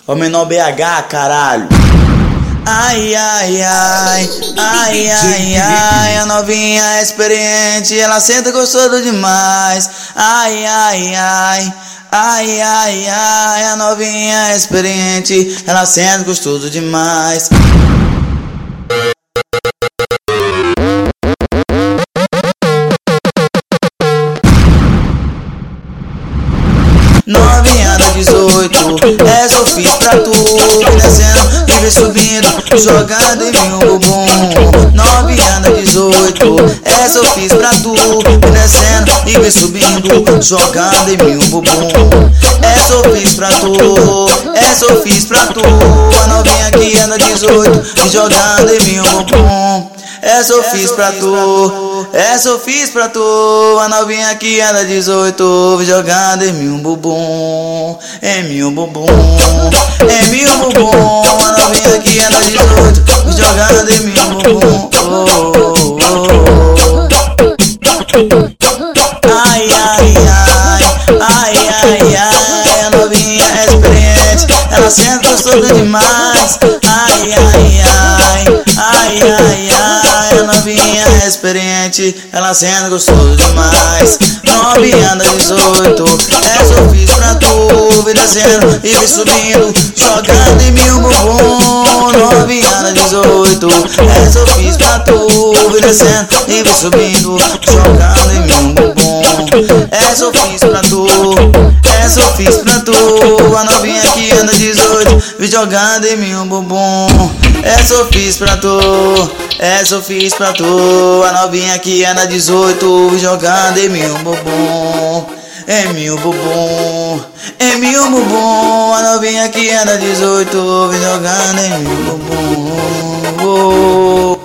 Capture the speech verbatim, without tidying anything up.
Ô menor B H, caralho. Ai, ai, ai, ai, ai, ai, a novinha é experiente, ela senta gostoso demais. Ai, ai, ai, ai, ai, ai, a novinha é experiente, ela senta gostoso demais. Novinha da dezoito, essa eu fiz pra tu, descendo e vem subindo, jogando em mim o bumbum. Novinha da dezoito, essa eu fiz pra tu, descendo e vem subindo, jogando em mim o bumbum. Essa eu fiz pra tu, essa eu fiz pra tu, a novinha que anda dezoito, e jogando em mim o bumbum. Essa eu fiz pra tu, essa eu fiz pra tu, a novinha que anda dezoito, jogando em mim um bumbum, em mim um bumbum, em mim um bumbum, a novinha que anda dezoito, jogando em mim um bumbum. Oh, oh, oh. Ai, ai, ai, ai, ai, ai, a novinha é experiente, ela senta gostosa demais. Ai, ai, ai, ai, ai, ai, a novinha é experiente, ela sendo gostoso demais. Novinha da dezoito, essa eu fiz pra tu, vem descendo e vem subindo, jogando em mim o bumbum. Novinha da dezoito, essa eu fiz pra tu, vem descendo e vem subindo, jogando em mim o bumbum. Essa eu fiz pra tu, essa eu fiz pra tu, a novinha que anda dezoito, vem jogando em mim o bumbum. Essa eu fiz pra tu, essa eu fiz pra tu, a novinha que anda dezoito, jogando em mim o bumbum, em mim o bumbum, em mim o bumbum, a novinha que anda dezoito, jogando em mim o bumbum. Oh.